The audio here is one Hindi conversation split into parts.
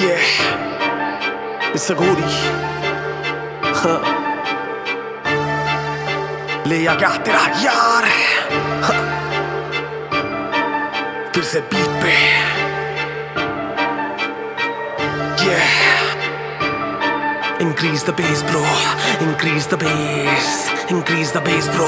Yeah, it's a गोरी ले आ गया तेरा यार फिर से बीट पे Yeah, increase the bass bro, increase the bass bro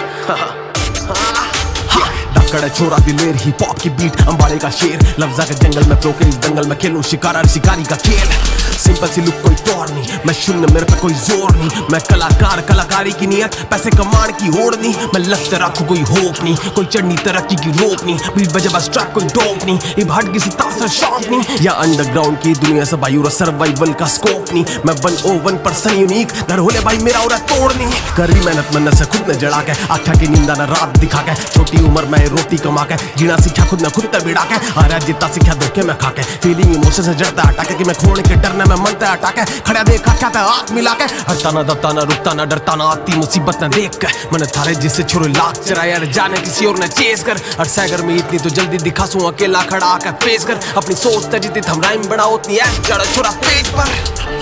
कड़ा छोरा दिलेर हिप हॉप की बीट अंबाड़े का शेर लफ्जा के जंगल में फ्लो के इस दंगल में खेलूं शिकारा शिकारी का खेल सिंपल सी लुक कोई तौर नहीं मैं शून्य मेरे पे कोई जोर नहीं मैं कलाकार कलाकारी की नियत पैसे कमाने की होड़ नहीं मैं लगता रखूं कोई होप नहीं कोई चढ़नी तरक्की की रोक नहीं बीट बजे बस ट्रैक कोई डोप नहीं इब हट किसी तासर शॉट नहीं या अंडरग्राउंड की दुनिया से भाई और सर्वाइवल का स्कोप नहीं मैं 101% यूनिक घर होले भाई मेरा और तोड़ नहीं करी मेहनत मन से खुद ने जड़ा के आख्या की नींदा ना रात दिखा के छोटी उम्र में रोटी कमा के जीना सीखा खुद ने खुद ते बिड़ा के आरा जितना सीखा धोखे में खा के फीलिंग इमोशन से जड़ता हटा के कि मैं खोने के डरने में मन ते हटा के खड़ा देखा क्या था आँख मिला के हटता ना दबता ना रुकता ना डरता ना आती मुसीबत ना देख के मैंने थारे जिससे छोरे लाख चराया जाने किसी और ने चेस कर और सैगर में इतनी तो जल्दी दिखा सूं अकेला खड़ा आकर फेस कर अपनी सोच तजीती थमराइम बड़ा उतनी ऐश जड़ा छोरा पेज पर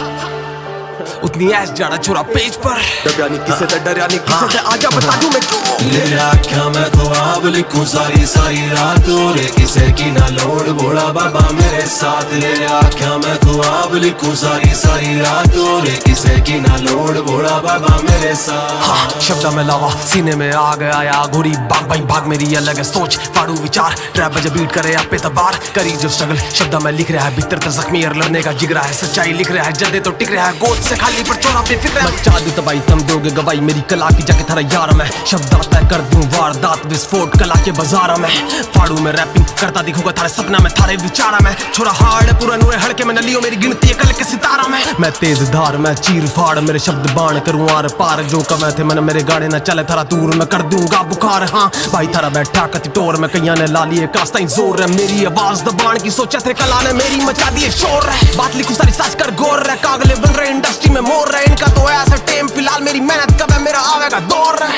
उतनी ऐश जड़ा छोरा पेज पर डरियानी किसे ते डरियानी किसे ते आजा बता दूं मैं क्यों ले आख्या मैं ख्वाब लिखूं सारी सारी रात और किसे की ना लोड बोला बाबा मेरे साथ ले आख्या मैं ख्वाब लिखूं सारी सारी रात और किसे की ना लोड बोला बाबा मेरे साथ हाँ शब्दा में लावा सीने में आ गया या घोड़ी भाग भाई भाग मेरी अलग है सोच फाड़ू विचार ट्रैप बजे बीट करे आप पे तबार करी जो स्ट्रगल शब्दा में लिख रहा है भीतर तक जख्मी और लड़ने का जिगरा है सच्चाई लिख रहा है जदे तो टिक रहा है गोद से खाली पर चोरा पे फिक्र है चादू तबाई तुम दोगे गवाई मेरी कला की जाके थारा यार मैं शब्दा तय कर दूं वारदात विस्फोट कला के बाजार में फाड़ू में रैपिंग करता दिखूंगा थारे सपना में थारे विचारा में छोरा हार्ड पूरा नूरे हड़के में नलियों मेरी गिनती है कल के सितारा में मैं तेज धार मैं चीर फाड़ मेरे शब्द बाण करूं आर पार जो कवे थे मन मेरे गाड़े ना चले थारा दूर में कर दूंगा बुखार हाँ भाई थारा बैठा कति टोर में कैया ने ला लिए कास्ता ही जोर है मेरी आवाज दबाण की सोचा थे कला ने मेरी मचा दिए शोर है बात लिखूं सारी सच कर गोर है कागले बन रहे इंडस्ट्री में मोर है इनका तो ऐसा टेम फिलहाल मेरी मेहनत कब है मेरा आवेगा दौर है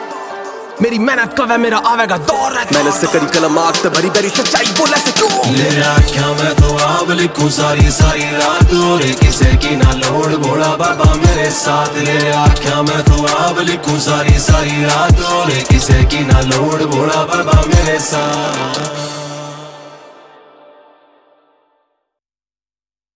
मेरी मेहनत कब है मेरा आवेगा दौर है मैंने से करी कलम आग ते भरी भरी सच्चाई बोला से क्यों ले आख्या मैं ख्वाब लिखूं सारी सारी रात और किसे की ना लोड बोला बाबा मेरे साथ ले आख्या मैं ख्वाब लिखूं सारी सारी रात और किसे की ना लोड बोला बाबा मेरे साथ